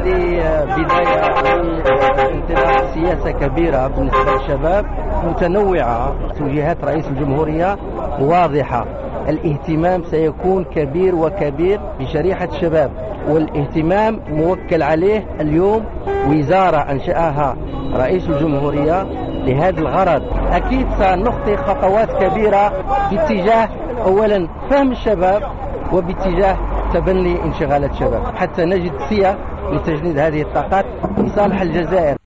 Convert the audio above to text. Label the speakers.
Speaker 1: هذه بداية انطلاق سياسة كبيرة بالنسبة للشباب متنوعة. توجيهات رئيس الجمهورية واضحة، الاهتمام سيكون كبير وكبير بشريحة الشباب، والاهتمام موكل عليه اليوم وزارة أنشأها رئيس الجمهورية لهذا الغرض. أكيد سنخطي خطوات كبيرة باتجاه أولا فهم الشباب وباتجاه تبني انشغالات الشباب حتى نجد سياسة لتجنيد هذه الطاقات لصالح الجزائر.